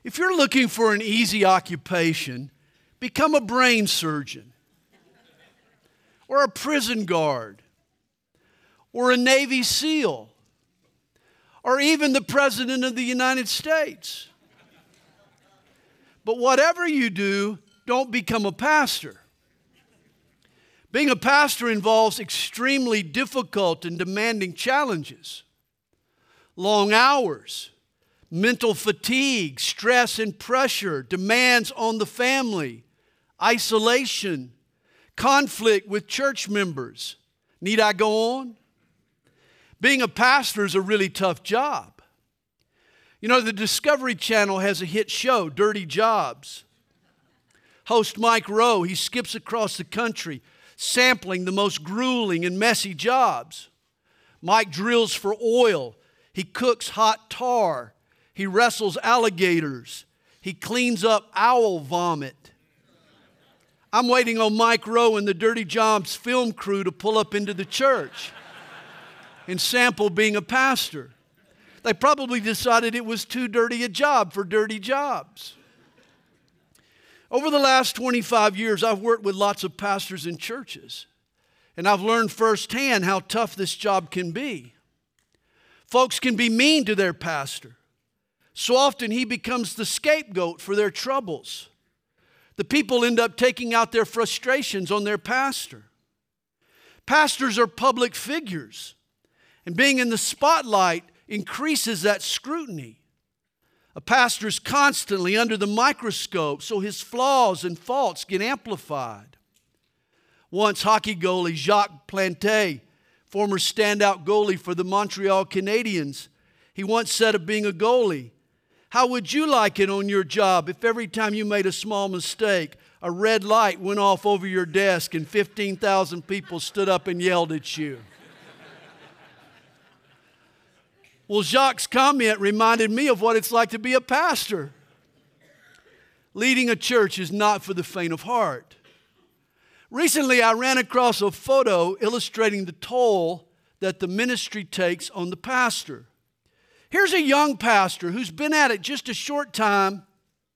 If you're looking for an easy occupation, become a brain surgeon or a prison guard or a Navy SEAL or even the President of the United States. But whatever you do, don't become a pastor. Being a pastor involves extremely difficult and demanding challenges, long hours, mental fatigue, stress and pressure, demands on the family, isolation, conflict with church members. Need I go on? Being a pastor is a really tough job. You know, the Discovery Channel has a hit show, Dirty Jobs. Host Mike Rowe, he skips across the country sampling the most grueling and messy jobs. Mike drills for oil. He cooks hot tar. He wrestles alligators. He cleans up owl vomit. I'm waiting on Mike Rowe and the Dirty Jobs film crew to pull up into the church and sample being a pastor. They probably decided it was too dirty a job for Dirty Jobs. Over the last 25 years, I've worked with lots of pastors in churches, and I've learned firsthand how tough this job can be. Folks can be mean to their pastor. So often he becomes the scapegoat for their troubles. The people end up taking out their frustrations on their pastor. Pastors are public figures, and being in the spotlight increases that scrutiny. A pastor is constantly under the microscope, so his flaws and faults get amplified. Once hockey goalie Jacques Plante, former standout goalie for the Montreal Canadiens, he once said of being a goalie, "How would you like it on your job if every time you made a small mistake, a red light went off over your desk and 15,000 people stood up and yelled at you?" Well, Jacques' comment reminded me of what it's like to be a pastor. Leading a church is not for the faint of heart. Recently, I ran across a photo illustrating the toll that the ministry takes on the pastor. Here's a young pastor who's been at it just a short time.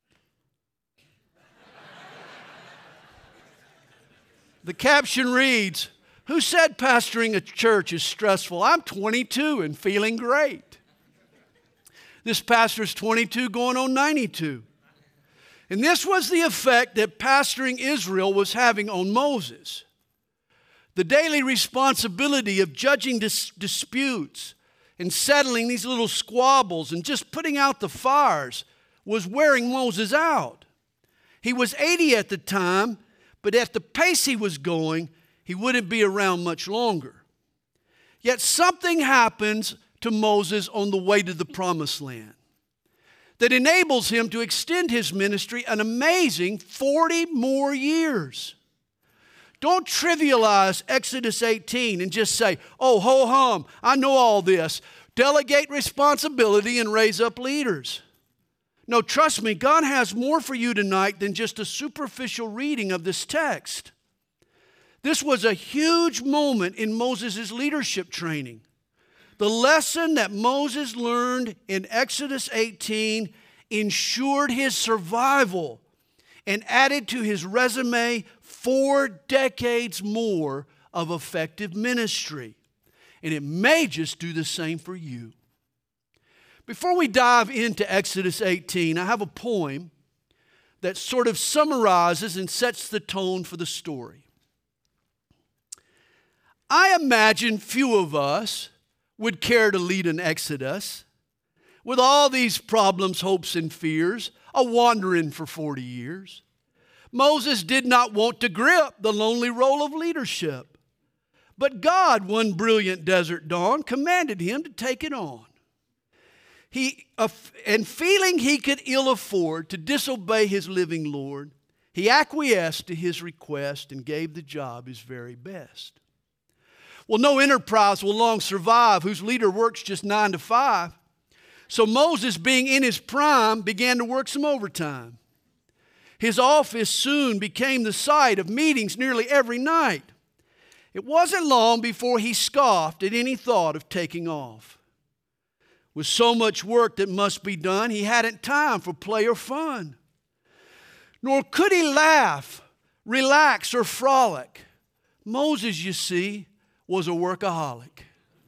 The caption reads, "Who said pastoring a church is stressful? I'm 22 and feeling great." This pastor's 22 going on 92. And this was the effect that pastoring Israel was having on Moses. The daily responsibility of judging disputes and settling these little squabbles and just putting out the fires was wearing Moses out. He was 80 at the time, but at the pace he was going, he wouldn't be around much longer. Yet something happens to Moses on the way to the promised land that enables him to extend his ministry an amazing 40 more years. Don't trivialize Exodus 18 and just say, "Oh, ho-hum, I know all this." Delegate responsibility and raise up leaders. No, trust me, God has more for you tonight than just a superficial reading of this text. This was a huge moment in Moses' leadership training. The lesson that Moses learned in Exodus 18 ensured his survival and added to his resume 4 decades more of effective ministry. And it may just do the same for you. Before we dive into Exodus 18, I have a poem that sort of summarizes and sets the tone for the story. I imagine few of us would care to lead an exodus with all these problems, hopes, and fears, a wandering for 40 years. Moses did not want to grip the lonely role of leadership, but God, one brilliant desert dawn, commanded him to take it on. And feeling he could ill afford to disobey his living Lord, he acquiesced to his request and gave the job his very best. Well, no enterprise will long survive whose leader works just 9 to 5. So Moses, being in his prime, began to work some overtime. His office soon became the site of meetings nearly every night. It wasn't long before he scoffed at any thought of taking off. With so much work that must be done, he hadn't time for play or fun. Nor could he laugh, relax, or frolic. Moses, you see, was a workaholic.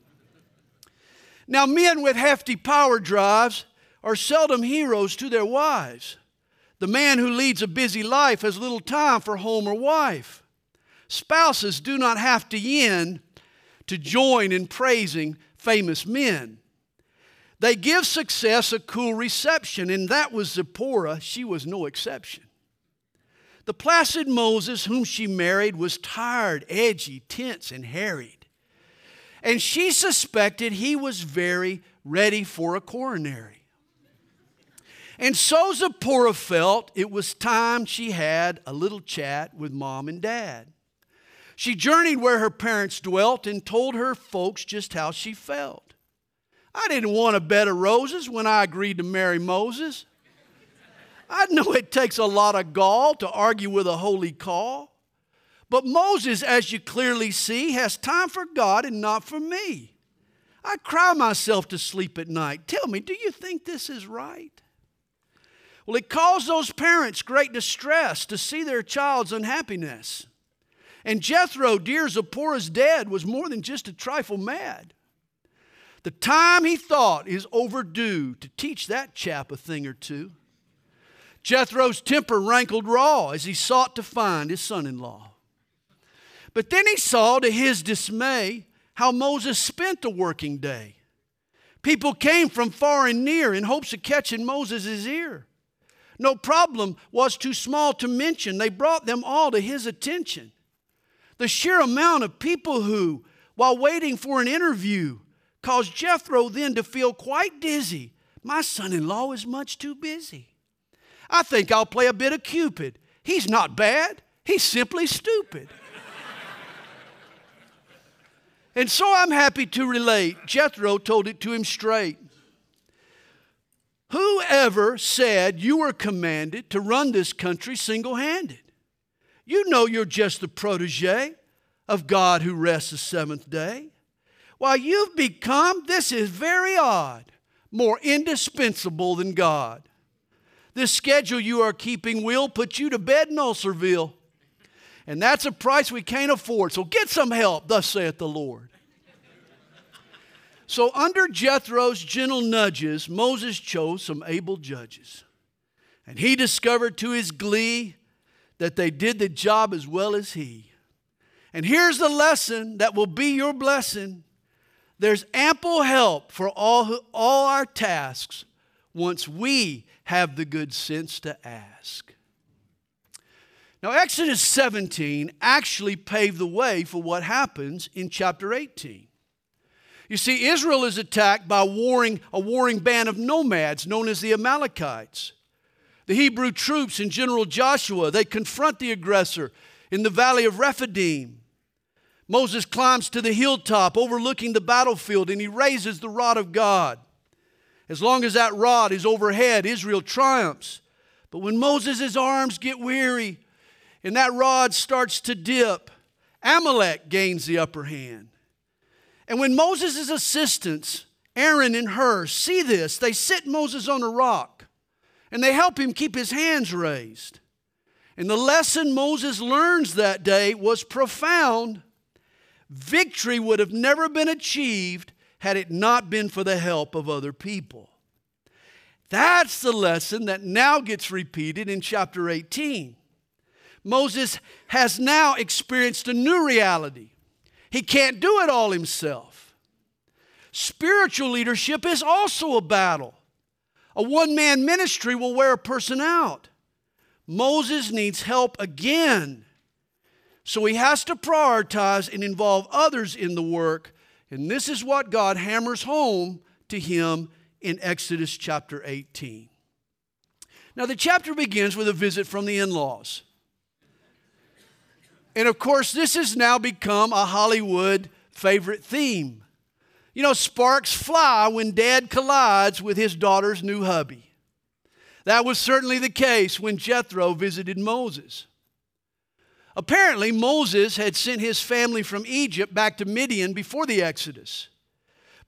Now, men with hefty power drives are seldom heroes to their wives. The man who leads a busy life has little time for home or wife. Spouses do not have to yin to join in praising famous men. They give success a cool reception, and that was Zipporah. She was no exception. The placid Moses, whom she married, was tired, edgy, tense, and harried. And she suspected he was very ready for a coronary. And so Zipporah felt it was time she had a little chat with mom and dad. She journeyed where her parents dwelt and told her folks just how she felt. I didn't want a bed of roses when I agreed to marry Moses. I know it takes a lot of gall to argue with a holy call. But Moses, as you clearly see, has time for God and not for me. I cry myself to sleep at night. Tell me, do you think this is right? Well, it caused those parents great distress to see their child's unhappiness. And Jethro, dear Zipporah's dad, was more than just a trifle mad. The time, he thought, is overdue to teach that chap a thing or two. Jethro's temper rankled raw as he sought to find his son-in-law. But then he saw, to his dismay, how Moses spent the working day. People came from far and near in hopes of catching Moses' ear. No problem was too small to mention. They brought them all to his attention. The sheer amount of people who, while waiting for an interview, caused Jethro then to feel quite dizzy. My son-in-law is much too busy. I think I'll play a bit of Cupid. He's not bad. He's simply stupid. And so I'm happy to relate, Jethro told it to him straight. Whoever said you were commanded to run this country single-handed? You know you're just the protege of God who rests the seventh day. While you've become, this is very odd, more indispensable than God. This schedule you are keeping will put you to bed in Ulcerville. And that's a price we can't afford. So get some help, thus saith the Lord. So under Jethro's gentle nudges, Moses chose some able judges. And he discovered to his glee that they did the job as well as he. And here's the lesson that will be your blessing. There's ample help for all our tasks once we have the good sense to ask. Now, Exodus 17 actually paved the way for what happens in chapter 18. You see, Israel is attacked by a warring band of nomads known as the Amalekites. The Hebrew troops and General Joshua, they confront the aggressor in the valley of Rephidim. Moses climbs to the hilltop overlooking the battlefield and he raises the rod of God. As long as that rod is overhead, Israel triumphs. But when Moses' arms get weary and that rod starts to dip, Amalek gains the upper hand. And when Moses' assistants, Aaron and Hur, see this, they sit Moses on a rock and they help him keep his hands raised. And the lesson Moses learns that day was profound. Victory would have never been achieved had it not been for the help of other people. That's the lesson that now gets repeated in chapter 18. Moses has now experienced a new reality. He can't do it all himself. Spiritual leadership is also a battle. A one-man ministry will wear a person out. Moses needs help again. So he has to prioritize and involve others in the work. And this is what God hammers home to him in Exodus chapter 18. Now the chapter begins with a visit from the in-laws. And of course, this has now become a Hollywood favorite theme. You know, sparks fly when dad collides with his daughter's new hubby. That was certainly the case when Jethro visited Moses. Apparently, Moses had sent his family from Egypt back to Midian before the Exodus.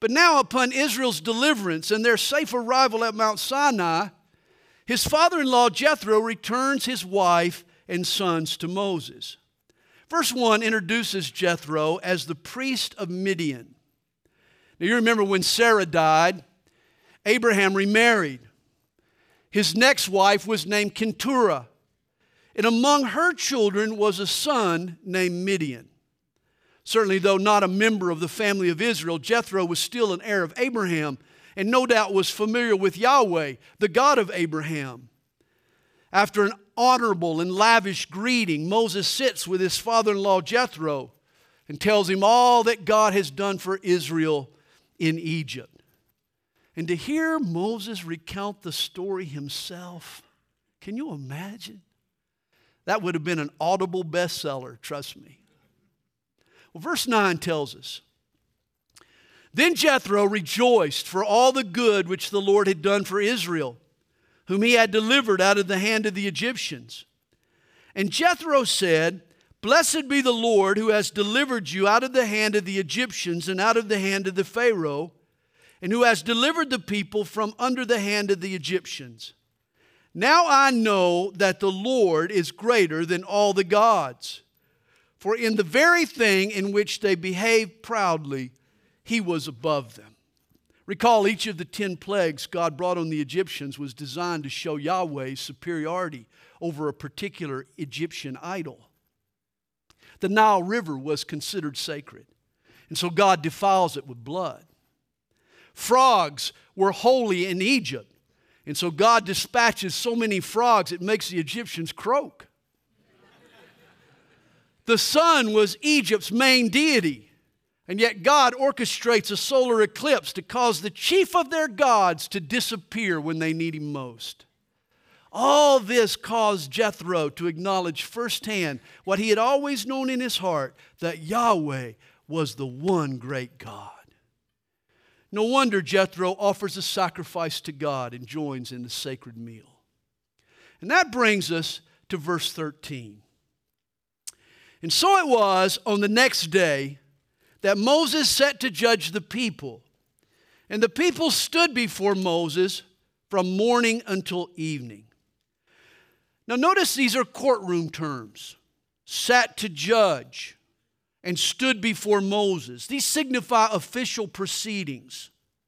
But now upon Israel's deliverance and their safe arrival at Mount Sinai, his father-in-law Jethro returns his wife and sons to Moses. Verse 1 introduces Jethro as the priest of Midian. Now you remember when Sarah died, Abraham remarried. His next wife was named Keturah, and among her children was a son named Midian. Certainly, though not a member of the family of Israel, Jethro was still an heir of Abraham and no doubt was familiar with Yahweh, the God of Abraham. After an honorable and lavish greeting, Moses sits with his father-in-law Jethro and tells him all that God has done for Israel in Egypt. And to hear Moses recount the story himself, can you imagine? That would have been an Audible bestseller, trust me. Well, verse 9 tells us, Then Jethro rejoiced for all the good which the Lord had done for Israel, whom he had delivered out of the hand of the Egyptians. And Jethro said, Blessed be the Lord who has delivered you out of the hand of the Egyptians and out of the hand of the Pharaoh, and who has delivered the people from under the hand of the Egyptians. Now I know that the Lord is greater than all the gods. For in the very thing in which they behaved proudly, he was above them. Recall, each of the 10 plagues God brought on the Egyptians was designed to show Yahweh's superiority over a particular Egyptian idol. The Nile River was considered sacred, and so God defiles it with blood. Frogs were holy in Egypt, and so God dispatches so many frogs it makes the Egyptians croak. The sun was Egypt's main deity, and yet God orchestrates a solar eclipse to cause the chief of their gods to disappear when they need him most. All this caused Jethro to acknowledge firsthand what he had always known in his heart, that Yahweh was the one great God. No wonder Jethro offers a sacrifice to God and joins in the sacred meal. And that brings us to verse 13. And so it was on the next day that Moses set to judge the people. And the people stood before Moses from morning until evening. Now notice these are courtroom terms. Sat to judge and stood before Moses. These signify official proceedings.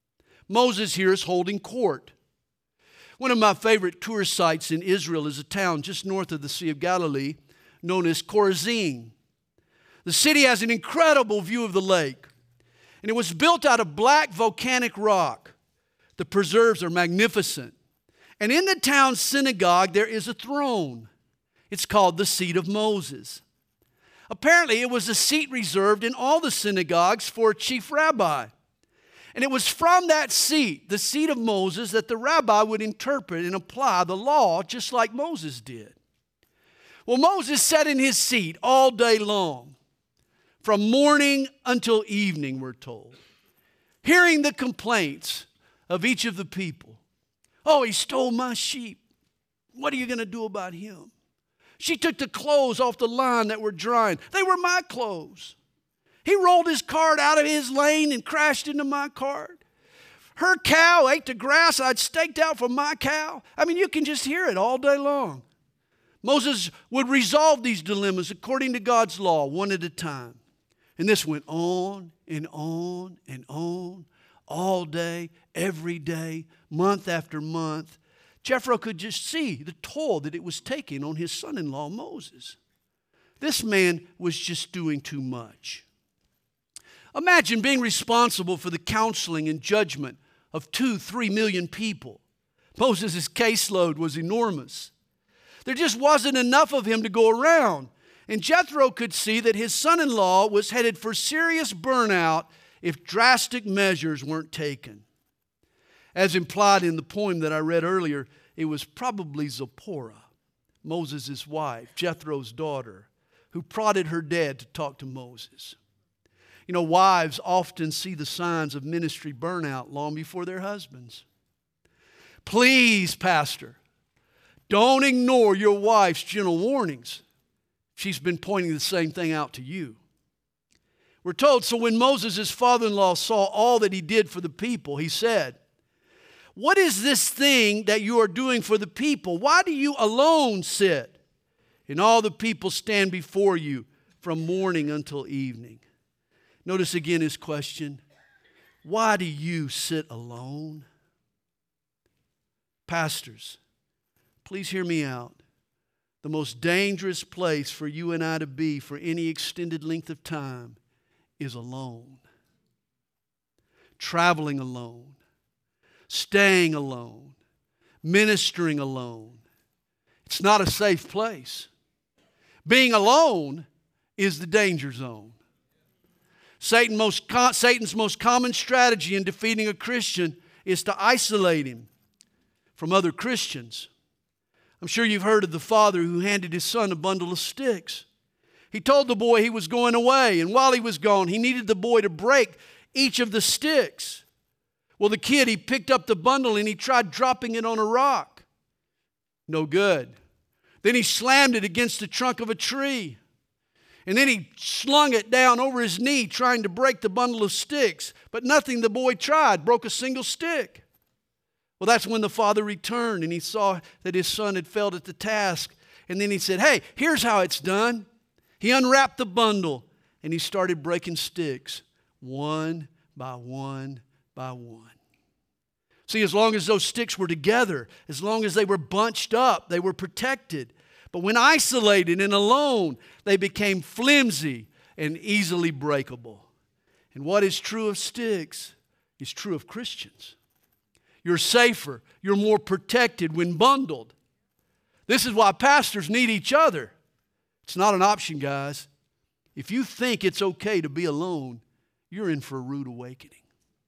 Moses here is holding court. One of my favorite tourist sites in Israel is a town just north of the Sea of Galilee known as Chorazin. The city has an incredible view of the lake, and it was built out of black volcanic rock. The preserves are magnificent. And in the town's synagogue, there is a throne. It's called the seat of Moses. Apparently, it was a seat reserved in all the synagogues for a chief rabbi. And it was from that seat, the seat of Moses, that the rabbi would interpret and apply the law just like Moses did. Well, Moses sat in his seat all day long, from morning until evening, we're told, hearing the complaints of each of the people. Oh, he stole my sheep. What are you going to do about him? She took the clothes off the line that were drying. They were my clothes. He rolled his cart out of his lane and crashed into my cart. Her cow ate the grass I'd staked out for my cow. I mean, you can just hear it all day long. Moses would resolve these dilemmas according to God's law, one at a time. And this went on and on and on, all day, every day, month after month. Jethro could just see the toll that it was taking on his son-in-law, Moses. This man was just doing too much. Imagine being responsible for the counseling and judgment of 2-3 million people. Moses' caseload was enormous. There just wasn't enough of him to go around. And Jethro could see that his son-in-law was headed for serious burnout if drastic measures weren't taken. As implied in the poem that I read earlier, it was probably Zipporah, Moses' wife, Jethro's daughter, who prodded her dad to talk to Moses. You know, wives often see the signs of ministry burnout long before their husbands. Please, Pastor, don't ignore your wife's gentle warnings. She's been pointing the same thing out to you. We're told, so when Moses, his father-in-law, saw all that he did for the people, he said, "What is this thing that you are doing for the people? Why do you alone sit, and all the people stand before you from morning until evening?" Notice again his question. Why do you sit alone? Pastors, please hear me out. The most dangerous place for you and I to be for any extended length of time is alone. Traveling alone. Staying alone. Ministering alone. It's not a safe place. Being alone is the danger zone. Satan's most common strategy in defeating a Christian is to isolate him from other Christians. I'm sure you've heard of the father who handed his son a bundle of sticks. He told the boy he was going away, and while he was gone, he needed the boy to break each of the sticks. Well, the kid, he picked up the bundle and he tried dropping it on a rock. No good. Then he slammed it against the trunk of a tree. And then he slung it down over his knee, trying to break the bundle of sticks. But nothing the boy tried broke a single stick. Well, that's when the father returned and he saw that his son had failed at the task. And then he said, "Hey, here's how it's done." He unwrapped the bundle and he started breaking sticks one by one by one. See, as long as those sticks were together, as long as they were bunched up, they were protected. But when isolated and alone, they became flimsy and easily breakable. And what is true of sticks is true of Christians. You're safer, you're more protected when bundled. This is why pastors need each other. It's not an option, guys. If you think it's okay to be alone, you're in for a rude awakening.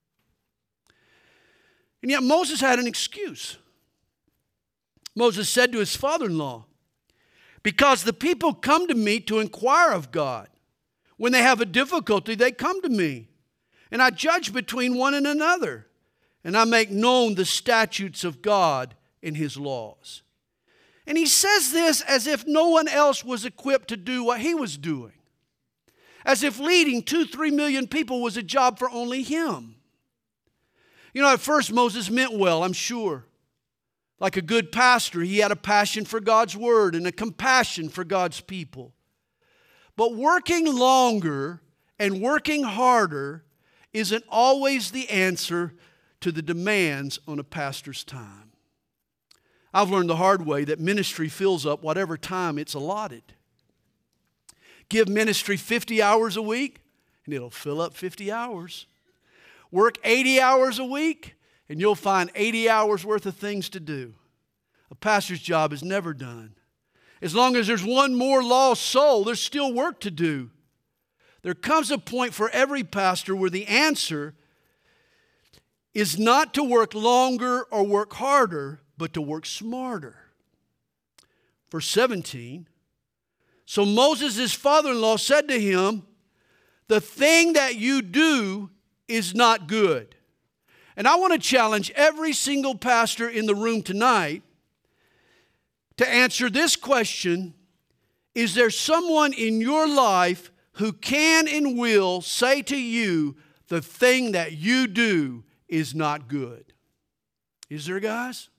And yet Moses had an excuse. Moses said to his father-in-law, "Because the people come to me to inquire of God. When they have a difficulty, they come to me. And I judge between one and another. And I make known the statutes of God and His laws." And he says this as if no one else was equipped to do what he was doing. As if leading 2-3 million people was a job for only him. You know, at first Moses meant well, I'm sure. Like a good pastor, he had a passion for God's word and a compassion for God's people. But working longer and working harder isn't always the answer to the demands on a pastor's time. I've learned the hard way that ministry fills up whatever time it's allotted. Give ministry 50 hours a week, and it'll fill up 50 hours. Work 80 hours a week, and you'll find 80 hours worth of things to do. A pastor's job is never done. As long as there's one more lost soul, there's still work to do. There comes a point for every pastor where the answer is not to work longer or work harder, but to work smarter. Verse 17, so Moses, his father-in-law, said to him, "The thing that you do is not good." And I want to challenge every single pastor in the room tonight to answer this question: is there someone in your life who can and will say to you, the thing that you do is not good? Is there, guys?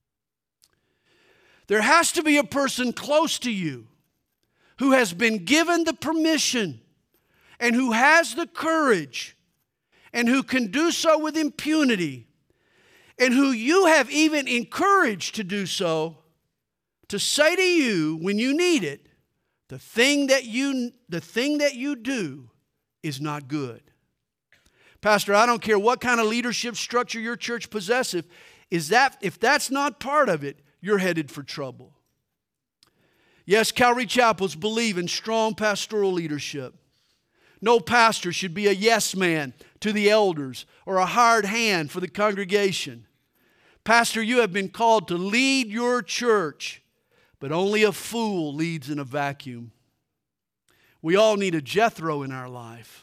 There has to be a person close to you who has been given the permission and who has the courage and who can do so with impunity and who you have even encouraged to do so, to say to you when you need it, the thing that you do is not good. Pastor, I don't care what kind of leadership structure your church possesses, if that's not part of it, you're headed for trouble. Yes, Calvary Chapels believe in strong pastoral leadership. No pastor should be a yes man to the elders or a hired hand for the congregation. Pastor, you have been called to lead your church, but only a fool leads in a vacuum. We all need a Jethro in our life.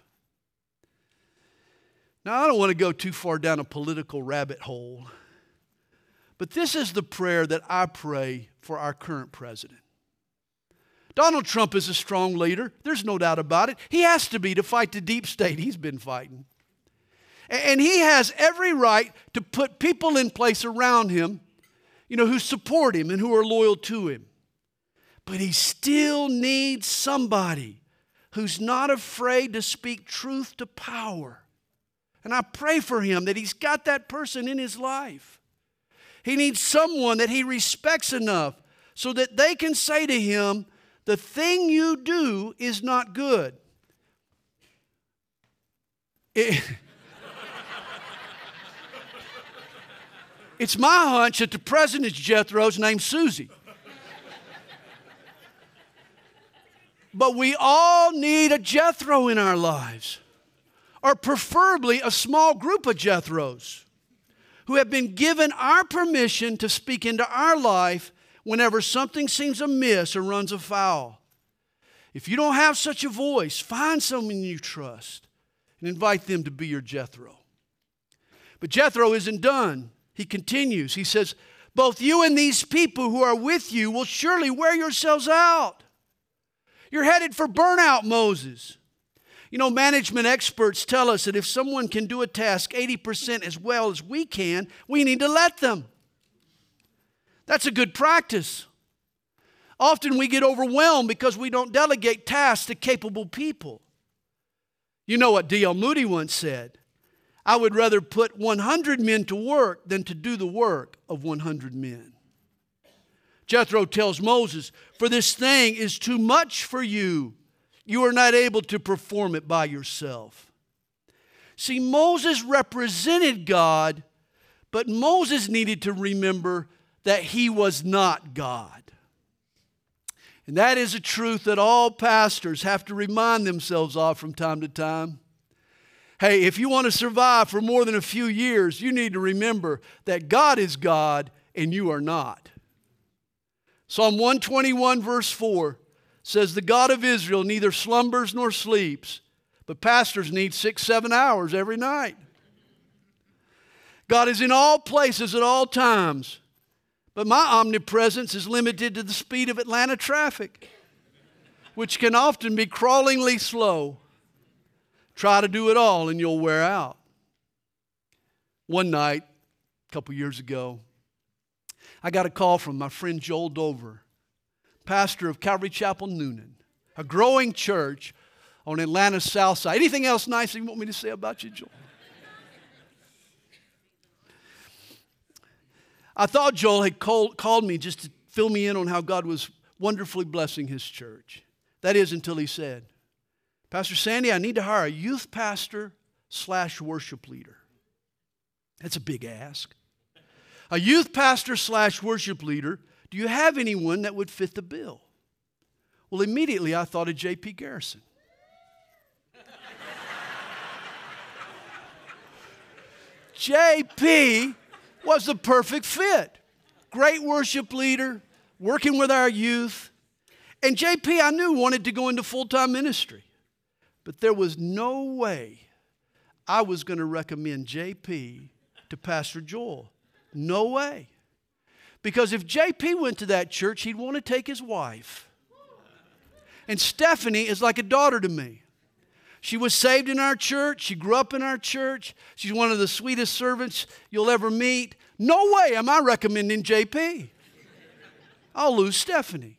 Now, I don't want to go too far down a political rabbit hole, but this is the prayer that I pray for our current president. Donald Trump is a strong leader. There's no doubt about it. He has to be to fight the deep state he's been fighting. And he has every right to put people in place around him, who support him and who are loyal to him. But he still needs somebody who's not afraid to speak truth to power. And I pray for him that he's got that person in his life. He needs someone that he respects enough so that they can say to him, the thing you do is not good. It's my hunch that the president's Jethro's named Susie. But we all need a Jethro in our lives, or preferably a small group of Jethros who have been given our permission to speak into our life whenever something seems amiss or runs afoul. If you don't have such a voice, find someone you trust and invite them to be your Jethro. But Jethro isn't done. He continues. He says, both you and these people who are with you will surely wear yourselves out. You're headed for burnout, Moses. Management experts tell us that if someone can do a task 80% as well as we can, we need to let them. That's a good practice. Often we get overwhelmed because we don't delegate tasks to capable people. You know what D.L. Moody once said, I would rather put 100 men to work than to do the work of 100 men. Jethro tells Moses, for this thing is too much for you. You are not able to perform it by yourself. See, Moses represented God, but Moses needed to remember that he was not God. And that is a truth that all pastors have to remind themselves of from time to time. Hey, if you want to survive for more than a few years, you need to remember that God is God and you are not. Psalm 121 verse 4 says, the God of Israel neither slumbers nor sleeps, but pastors need 6-7 hours every night. God is in all places at all times, but my omnipresence is limited to the speed of Atlanta traffic, which can often be crawlingly slow. Try to do it all and you'll wear out. One night, a couple years ago, I got a call from my friend Joel Dover, pastor of Calvary Chapel Noonan, a growing church on Atlanta's south side. Anything else nice you want me to say about you, Joel? I thought Joel had called me just to fill me in on how God was wonderfully blessing his church. That is, until he said, Pastor Sandy, I need to hire a youth pastor / worship leader. That's a big ask. A youth pastor / worship leader. Do you have anyone that would fit the bill? Well, immediately I thought of J.P. Garrison. J.P. was the perfect fit. Great worship leader, working with our youth. And J.P. I knew wanted to go into full-time ministry. But there was no way I was going to recommend J.P. to Pastor Joel. No way. Because if J.P. went to that church, he'd want to take his wife. And Stephanie is like a daughter to me. She was saved in our church. She grew up in our church. She's one of the sweetest servants you'll ever meet. No way am I recommending J.P. I'll lose Stephanie.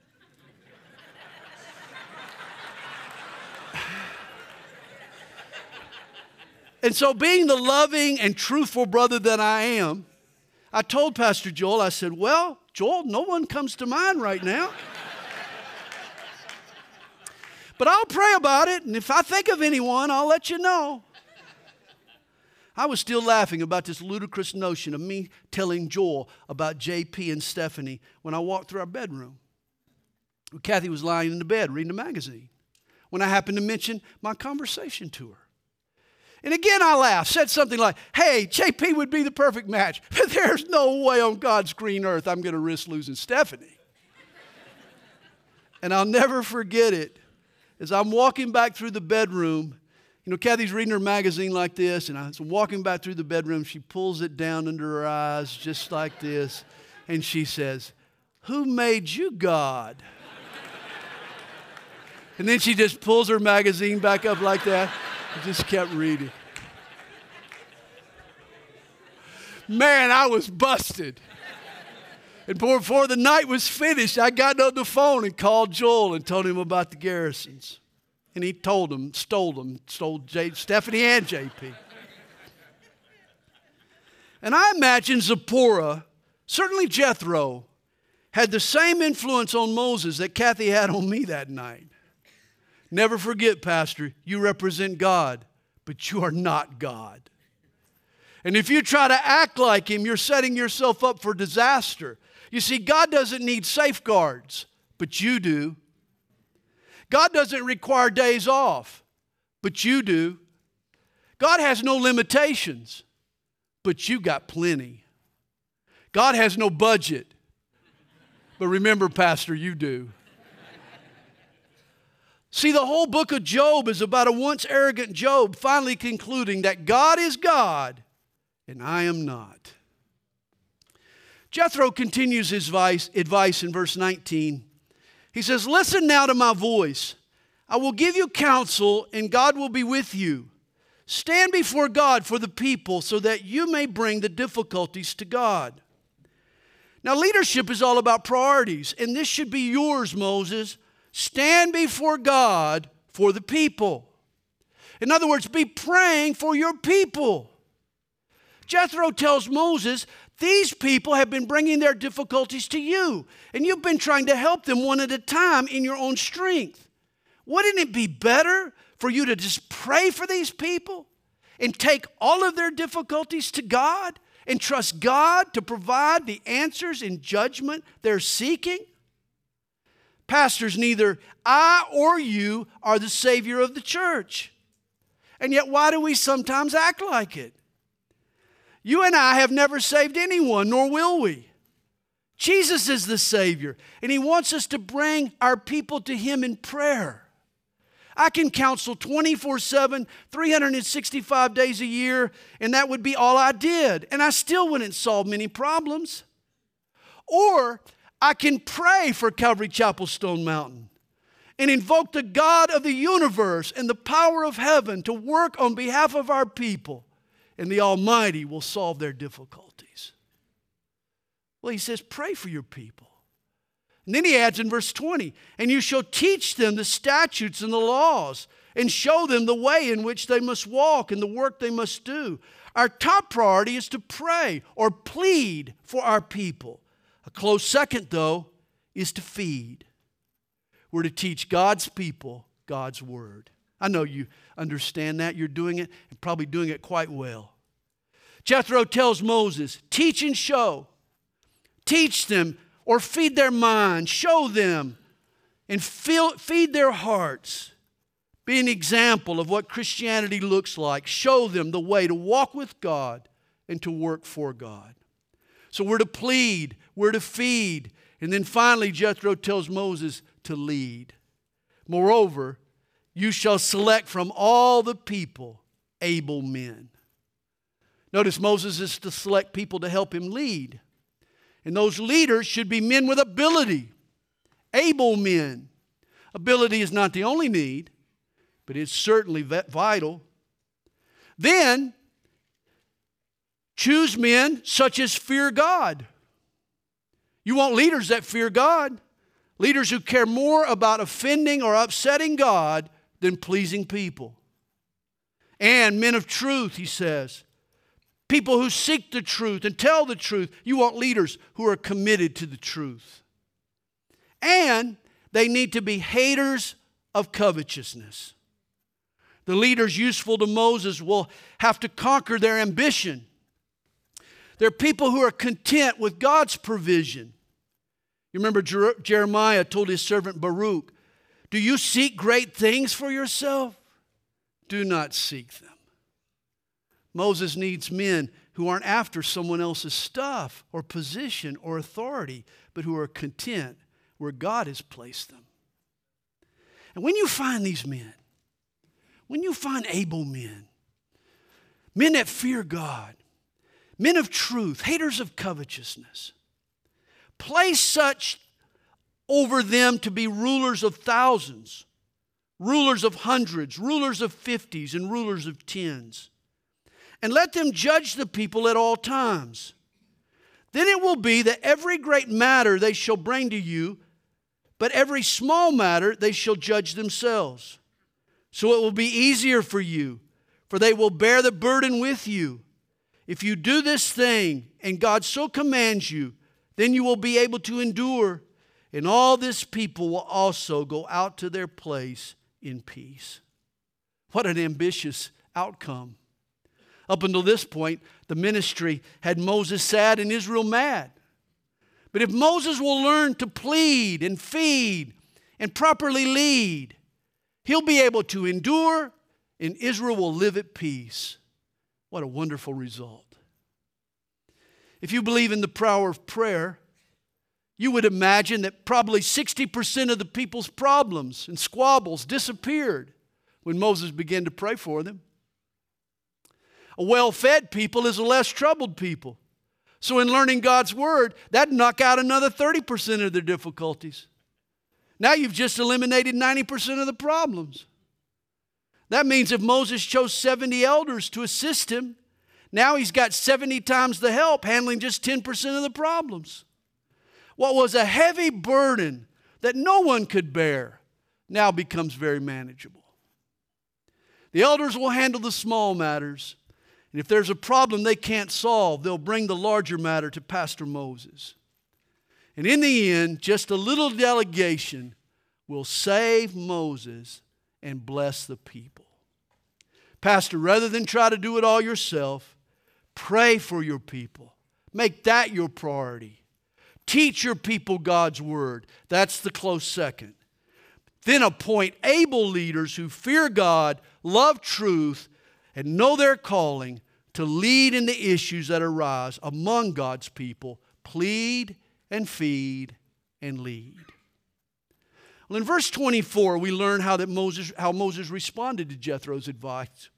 And so being the loving and truthful brother that I am, I told Pastor Joel, I said, well, Joel, no one comes to mind right now. But I'll pray about it, and if I think of anyone, I'll let you know. I was still laughing about this ludicrous notion of me telling Joel about J.P. and Stephanie when I walked through our bedroom. Kathy was lying in the bed reading a magazine when I happened to mention my conversation to her. And again I laughed, said something like, hey, J.P. would be the perfect match, but there's no way on God's green earth I'm going to risk losing Stephanie. And I'll never forget it. As I'm walking back through the bedroom, Kathy's reading her magazine like this, and as I'm walking back through the bedroom, she pulls it down under her eyes just like this, and she says, who made you God? And then she just pulls her magazine back up like that and just kept reading. Man, I was busted. And before the night was finished, I got on the phone and called Joel and told him about the Garrisons. And he stole Stephanie and JP. And I imagine Zipporah, certainly Jethro, had the same influence on Moses that Kathy had on me that night. Never forget, Pastor, you represent God, but you are not God. And if you try to act like Him, you're setting yourself up for disaster. You see, God doesn't need safeguards, but you do. God doesn't require days off, but you do. God has no limitations, but you got plenty. God has no budget, but remember, Pastor, you do. See, the whole book of Job is about a once arrogant Job finally concluding that God is God and I am not. Jethro continues his advice in verse 19. He says, "Listen now to my voice. I will give you counsel and God will be with you. Stand before God for the people so that you may bring the difficulties to God." Now, leadership is all about priorities, and this should be yours, Moses. Stand before God for the people. In other words, be praying for your people. Jethro tells Moses, these people have been bringing their difficulties to you, and you've been trying to help them one at a time in your own strength. Wouldn't it be better for you to just pray for these people and take all of their difficulties to God and trust God to provide the answers and judgment they're seeking? Pastors, neither I or you are the Savior of the church. And yet, why do we sometimes act like it? You and I have never saved anyone, nor will we. Jesus is the Savior, and He wants us to bring our people to Him in prayer. I can counsel 24/7, 365 days a year, and that would be all I did, and I still wouldn't solve many problems. Or I can pray for Calvary Chapel Stone Mountain and invoke the God of the universe and the power of heaven to work on behalf of our people, and the Almighty will solve their difficulties. Well, He says, pray for your people. And then He adds in verse 20, and you shall teach them the statutes and the laws, and show them the way in which they must walk and the work they must do. Our top priority is to pray or plead for our people. A close second, though, is to feed. We're to teach God's people God's Word. I know you understand that. You're doing it, and probably doing it quite well. Jethro tells Moses, teach and show. Teach them or feed their minds. Show them and feed their hearts. Be an example of what Christianity looks like. Show them the way to walk with God and to work for God. So we're to plead, we're to feed, and then finally Jethro tells Moses to lead. Moreover, you shall select from all the people able men. Notice Moses is to select people to help him lead. And those leaders should be men with ability, able men. Ability is not the only need, but it's certainly vital. Then, choose men such as fear God. You want leaders that fear God. Leaders who care more about offending or upsetting God than pleasing people. And men of truth, he says. People who seek the truth and tell the truth. You want leaders who are committed to the truth. And they need to be haters of covetousness. The leaders useful to Moses will have to conquer their ambition. They're people who are content with God's provision. You remember Jeremiah told his servant Baruch, do you seek great things for yourself? Do not seek them. Moses needs men who aren't after someone else's stuff or position or authority, but who are content where God has placed them. And when you find these men, when you find able men, men that fear God, men of truth, haters of covetousness, place such over them to be rulers of thousands rulers of hundreds, rulers of 50s, and rulers of 10s. And let them judge the people at all times. Then it will be that every great matter they shall bring to you, but every small matter they shall judge themselves. So it will be easier for you, for they will bear the burden with you. If you do this thing, and God so commands you, then you will be able to endure, and all this people will also go out to their place in peace. What an ambitious outcome. Up until this point, the ministry had Moses sad and Israel mad. But if Moses will learn to plead and feed and properly lead, he'll be able to endure, and Israel will live at peace. What a wonderful result. If you believe in the power of prayer, you would imagine that probably 60% of the people's problems and squabbles disappeared when Moses began to pray for them. A well-fed people is a less troubled people. So in learning God's Word, that'd knock out another 30% of their difficulties. Now you've just eliminated 90% of the problems. That means if Moses chose 70 elders to assist him, now he's got 70 times the help, handling just 10% of the problems. What was a heavy burden that no one could bear now becomes very manageable. The elders will handle the small matters. And if there's a problem they can't solve, they'll bring the larger matter to Pastor Moses. And in the end, just a little delegation will save Moses and bless the people. Pastor, rather than try to do it all yourself, pray for your people. Make that your priority. Teach your people God's Word. That's the close second. Then appoint able leaders who fear God, love truth, and know their calling to lead in the issues that arise among God's people. Plead and feed and lead. Well, in verse 24, we learn how Moses responded to Jethro's advice.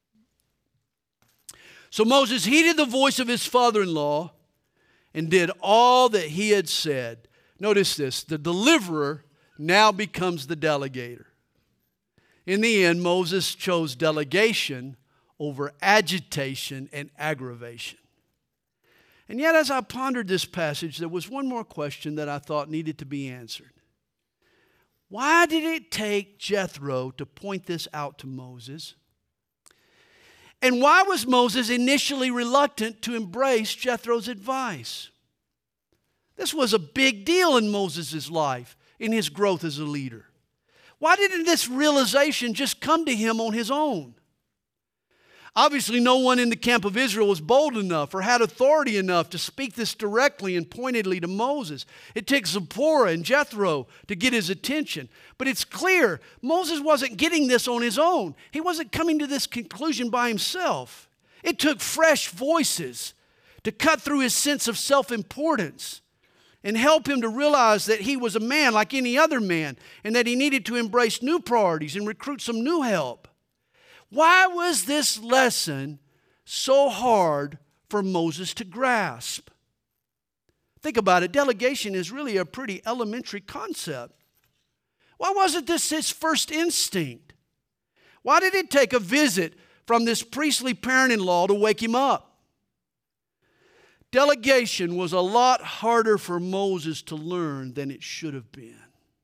So Moses heeded the voice of his father-in-law and did all that he had said. Notice this, the deliverer now becomes the delegator. In the end, Moses chose delegation over agitation and aggravation. And yet, as I pondered this passage, there was one more question that I thought needed to be answered. Why did it take Jethro to point this out to Moses? And why was Moses initially reluctant to embrace Jethro's advice? This was a big deal in Moses' life, in his growth as a leader. Why didn't this realization just come to him on his own? Obviously, no one in the camp of Israel was bold enough or had authority enough to speak this directly and pointedly to Moses. It took Zipporah and Jethro to get his attention. But it's clear Moses wasn't getting this on his own. He wasn't coming to this conclusion by himself. It took fresh voices to cut through his sense of self-importance and help him to realize that he was a man like any other man and that he needed to embrace new priorities and recruit some new help. Why was this lesson so hard for Moses to grasp? Think about it. Delegation is really a pretty elementary concept. Why wasn't this his first instinct? Why did it take a visit from this priestly parent-in-law to wake him up? Delegation was a lot harder for Moses to learn than it should have been.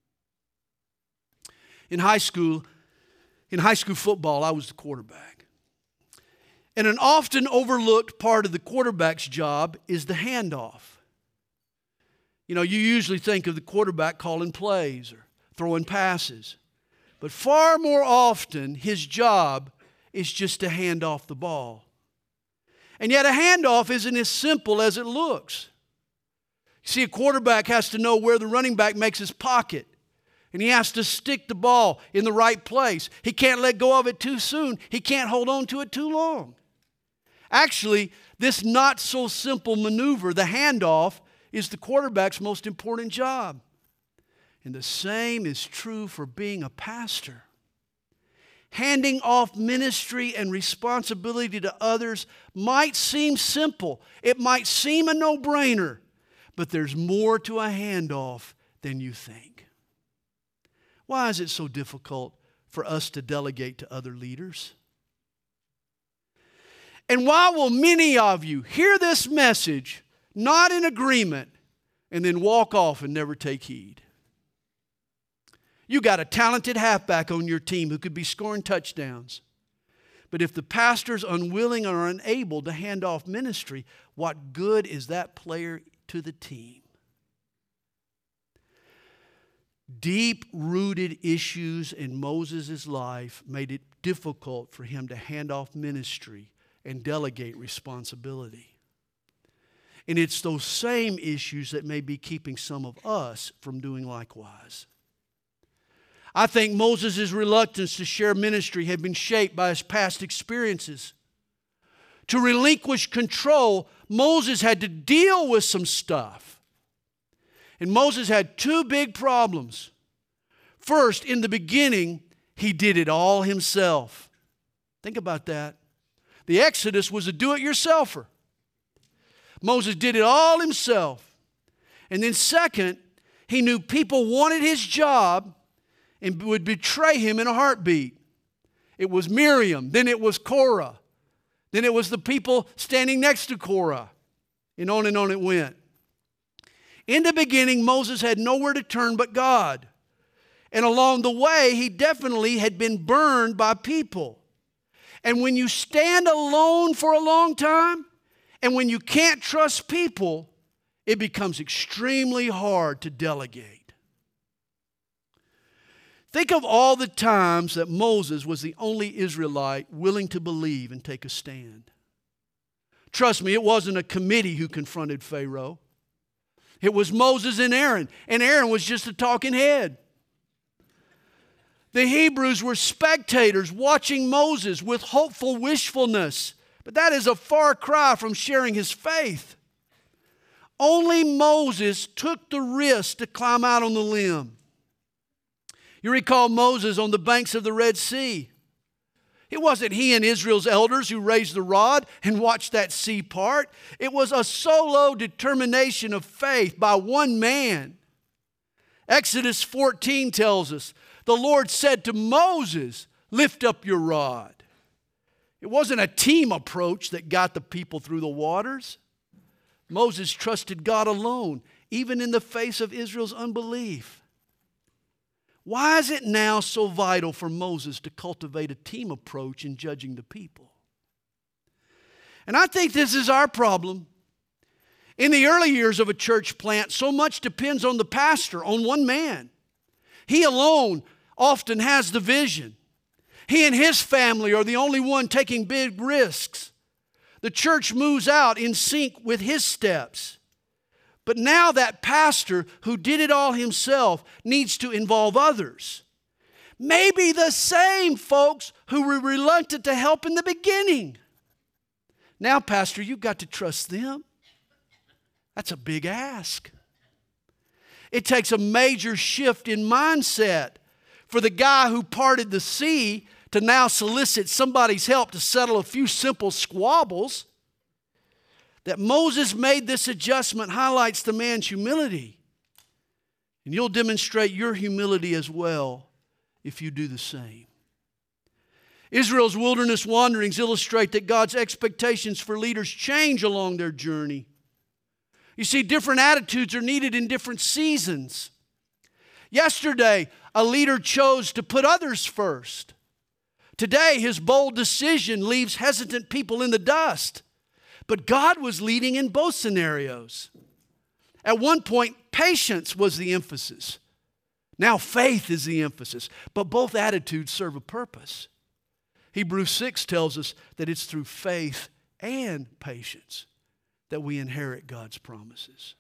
In high school football, I was the quarterback. And an often overlooked part of the quarterback's job is the handoff. You know, you usually think of the quarterback calling plays or throwing passes. But far more often, his job is just to hand off the ball. And yet a handoff isn't as simple as it looks. You see, a quarterback has to know where the running back makes his pocket. And he has to stick the ball in the right place. He can't let go of it too soon. He can't hold on to it too long. Actually, this not so simple maneuver, the handoff, is the quarterback's most important job. And the same is true for being a pastor. Handing off ministry and responsibility to others might seem simple. It might seem a no-brainer. But there's more to a handoff than you think. Why is it so difficult for us to delegate to other leaders? And why will many of you hear this message, not in agreement, and then walk off and never take heed? You got a talented halfback on your team who could be scoring touchdowns. But if the pastor's unwilling or unable to hand off ministry, what good is that player to the team? Deep-rooted issues in Moses' life made it difficult for him to hand off ministry and delegate responsibility. And it's those same issues that may be keeping some of us from doing likewise. I think Moses' reluctance to share ministry had been shaped by his past experiences. To relinquish control, Moses had to deal with some stuff. And Moses had two big problems. First, in the beginning, he did it all himself. Think about that. The Exodus was a do-it-yourselfer. Moses did it all himself. And then second, he knew people wanted his job and would betray him in a heartbeat. It was Miriam, then it was Korah, then it was the people standing next to Korah, and on it went. In the beginning, Moses had nowhere to turn but God. And along the way, he definitely had been burned by people. And when you stand alone for a long time, and when you can't trust people, it becomes extremely hard to delegate. Think of all the times that Moses was the only Israelite willing to believe and take a stand. Trust me, it wasn't a committee who confronted Pharaoh. It was Moses and Aaron was just a talking head. The Hebrews were spectators watching Moses with hopeful wishfulness, but that is a far cry from sharing his faith. Only Moses took the risk to climb out on the limb. You recall Moses on the banks of the Red Sea. It wasn't he and Israel's elders who raised the rod and watched that sea part. It was a solo determination of faith by one man. Exodus 14 tells us, the Lord said to Moses, lift up your rod. It wasn't a team approach that got the people through the waters. Moses trusted God alone, even in the face of Israel's unbelief. Why is it now so vital for Moses to cultivate a team approach in judging the people? And I think this is our problem. In the early years of a church plant, so much depends on the pastor, on one man. He alone often has the vision. He and his family are the only one taking big risks. The church moves out in sync with his steps. But now that pastor who did it all himself needs to involve others. Maybe the same folks who were reluctant to help in the beginning. Now, pastor, you've got to trust them. That's a big ask. It takes a major shift in mindset for the guy who parted the sea to now solicit somebody's help to settle a few simple squabbles. That Moses made this adjustment highlights the man's humility. And you'll demonstrate your humility as well if you do the same. Israel's wilderness wanderings illustrate that God's expectations for leaders change along their journey. You see, different attitudes are needed in different seasons. Yesterday, a leader chose to put others first. Today, his bold decision leaves hesitant people in the dust. But God was leading in both scenarios. At one point, patience was the emphasis. Now faith is the emphasis. But both attitudes serve a purpose. Hebrews 6 tells us that it's through faith and patience that we inherit God's promises.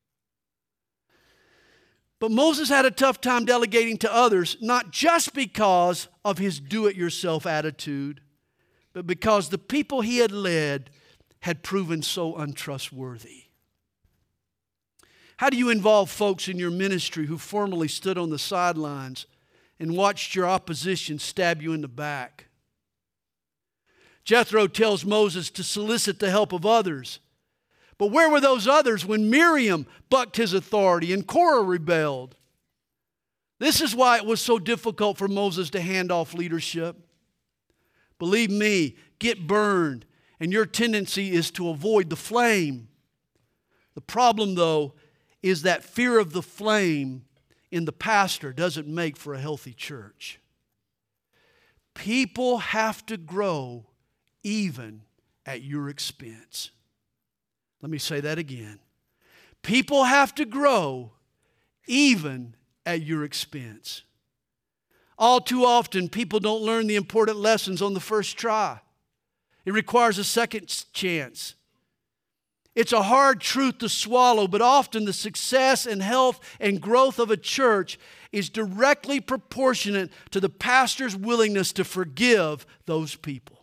But Moses had a tough time delegating to others, not just because of his do-it-yourself attitude, but because the people he had led had proven so untrustworthy. How do you involve folks in your ministry who formerly stood on the sidelines and watched your opposition stab you in the back? Jethro tells Moses to solicit the help of others. But where were those others when Miriam bucked his authority and Korah rebelled? This is why it was so difficult for Moses to hand off leadership. Believe me, get burned, and your tendency is to avoid the flame. The problem, though, is that fear of the flame in the pastor doesn't make for a healthy church. People have to grow even at your expense. Let me say that again. People have to grow even at your expense. All too often, people don't learn the important lessons on the first try. It requires a second chance. It's a hard truth to swallow, but often the success and health and growth of a church is directly proportionate to the pastor's willingness to forgive those people.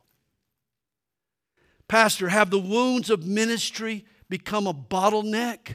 Pastor, have the wounds of ministry become a bottleneck?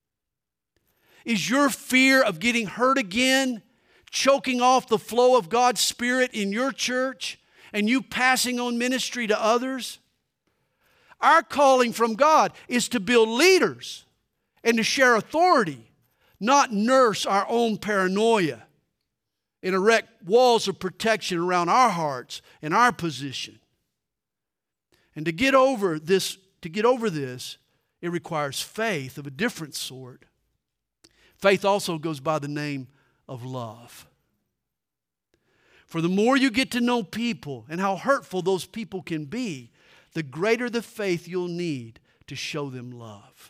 Is your fear of getting hurt again choking off the flow of God's Spirit in your church and you passing on ministry to others? Our calling from God is to build leaders and to share authority, not nurse our own paranoia and erect walls of protection around our hearts and our position. And to get over this, it requires faith of a different sort. Faith also goes by the name of love. For the more you get to know people and how hurtful those people can be, the greater the faith you'll need to show them love.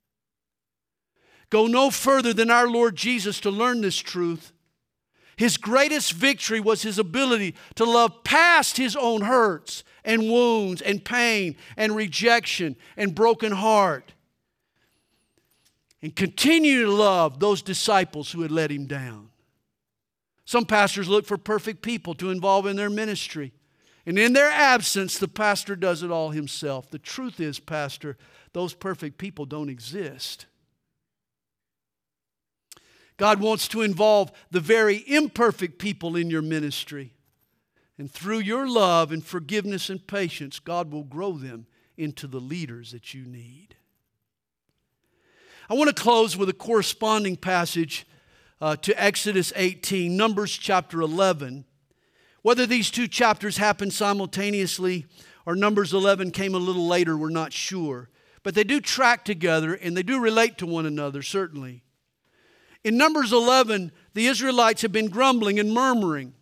Go no further than our Lord Jesus to learn this truth. His greatest victory was His ability to love past His own hurts and wounds and pain and rejection and broken heart, and continue to love those disciples who had let Him down. Some pastors look for perfect people to involve in their ministry. And in their absence, the pastor does it all himself. The truth is, pastor, those perfect people don't exist. God wants to involve the very imperfect people in your ministry. And through your love and forgiveness and patience, God will grow them into the leaders that you need. I want to close with a corresponding passage to Exodus 18, Numbers chapter 11. Whether these two chapters happened simultaneously or Numbers 11 came a little later, we're not sure. But they do track together and they do relate to one another, certainly. In Numbers 11, the Israelites have been grumbling and murmuring.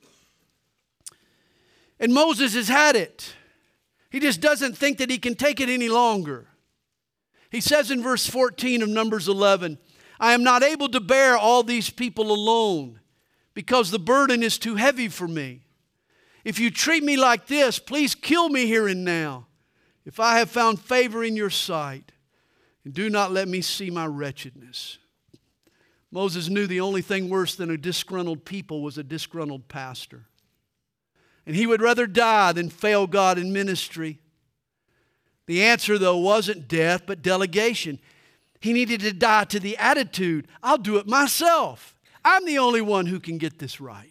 And Moses has had it. He just doesn't think that he can take it any longer. He says in verse 14 of Numbers 11, I am not able to bear all these people alone because the burden is too heavy for me. If you treat me like this, please kill me here and now, if I have found favor in your sight, and do not let me see my wretchedness. Moses knew the only thing worse than a disgruntled people was a disgruntled pastor. And he would rather die than fail God in ministry. The answer, though, wasn't death, but delegation. He needed to die to the attitude, I'll do it myself. I'm the only one who can get this right.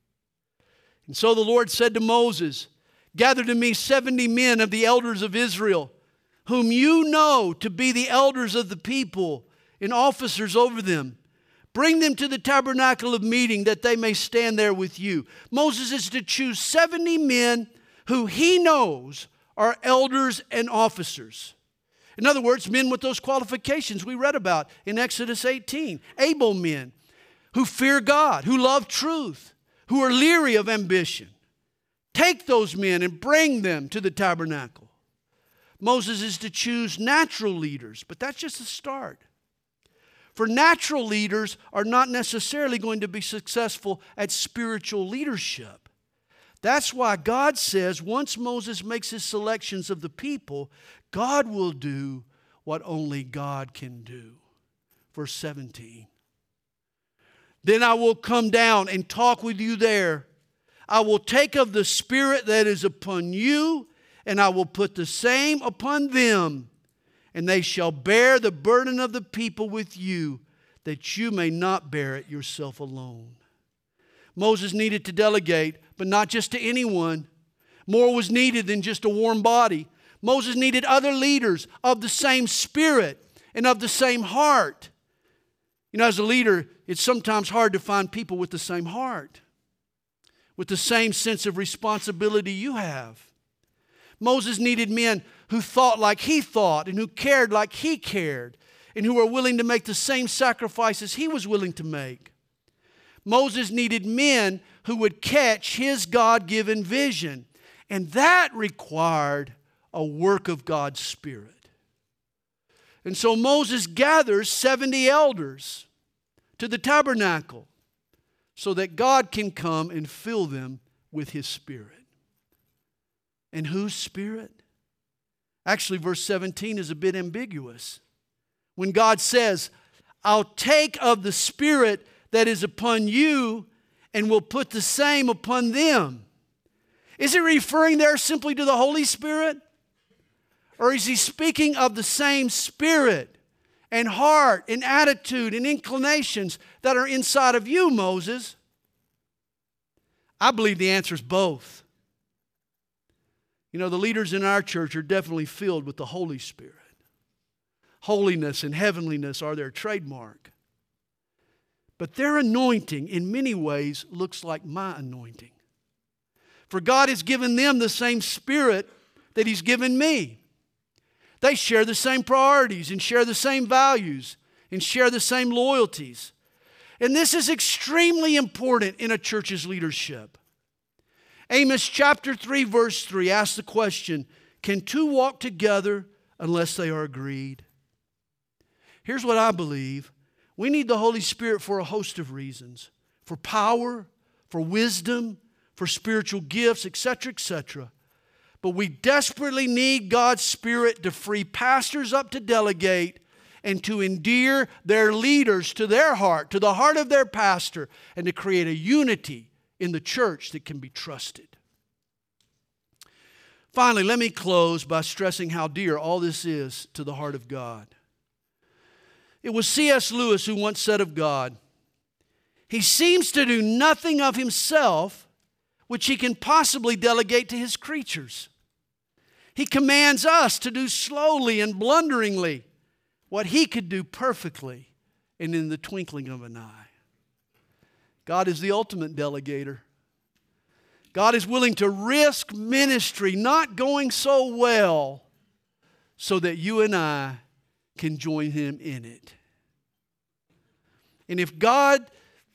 And so the Lord said to Moses, gather to me 70 men of the elders of Israel, whom you know to be the elders of the people and officers over them. Bring them to the tabernacle of meeting that they may stand there with you. Moses is to choose 70 men who he knows are elders and officers. In other words, men with those qualifications we read about in Exodus 18. Able men who fear God, who love truth, who are leery of ambition. Take those men and bring them to the tabernacle. Moses is to choose natural leaders, but that's just a start. For natural leaders are not necessarily going to be successful at spiritual leadership. That's why God says once Moses makes his selections of the people, God will do what only God can do. Verse 17. Then I will come down and talk with you there. I will take of the Spirit that is upon you, and I will put the same upon them. And they shall bear the burden of the people with you, that you may not bear it yourself alone. Moses needed to delegate, but not just to anyone. More was needed than just a warm body. Moses needed other leaders of the same spirit and of the same heart. You know, as a leader, it's sometimes hard to find people with the same heart, with the same sense of responsibility you have. Moses needed men who thought like he thought and who cared like he cared and who were willing to make the same sacrifices he was willing to make. Moses needed men who would catch his God-given vision, and that required a work of God's Spirit. And so Moses gathers 70 elders to the tabernacle so that God can come and fill them with His Spirit. And whose Spirit? Actually, verse 17 is a bit ambiguous. When God says, I'll take of the Spirit that is upon you and will put the same upon them. Is He referring there simply to the Holy Spirit? Or is He speaking of the same spirit and heart and attitude and inclinations that are inside of you, Moses? I believe the answer is both. You know, the leaders in our church are definitely filled with the Holy Spirit. Holiness and heavenliness are their trademark. But their anointing in many ways looks like my anointing. For God has given them the same Spirit that He's given me. They share the same priorities and share the same values and share the same loyalties. And this is extremely important in a church's leadership. Amos chapter 3 verse 3 asks the question, can two walk together unless they are agreed? Here's what I believe. We need the Holy Spirit for a host of reasons. For power, for wisdom, for spiritual gifts, etc., etc. But we desperately need God's Spirit to free pastors up to delegate and to endear their leaders to their heart, to the heart of their pastor, and to create a unity in the church that can be trusted. Finally, let me close by stressing how dear all this is to the heart of God. It was C.S. Lewis who once said of God, He seems to do nothing of Himself which He can possibly delegate to His creatures. He commands us to do slowly and blunderingly what He could do perfectly and in the twinkling of an eye. God is the ultimate delegator. God is willing to risk ministry not going so well so that you and I can join Him in it. And if God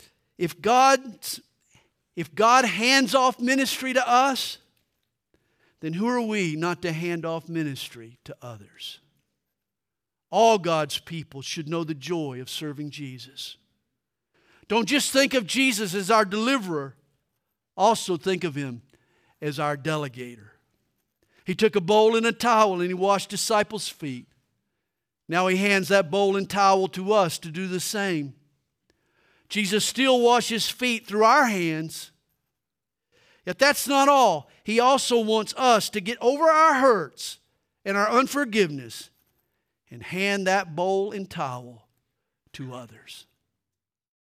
hands off ministry to us, then who are we not to hand off ministry to others? All God's people should know the joy of serving Jesus. Don't just think of Jesus as our deliverer. Also think of Him as our delegator. He took a bowl and a towel and He washed disciples' feet. Now He hands that bowl and towel to us to do the same. Jesus still washes feet through our hands. Yet that's not all. He also wants us to get over our hurts and our unforgiveness and hand that bowl and towel to others.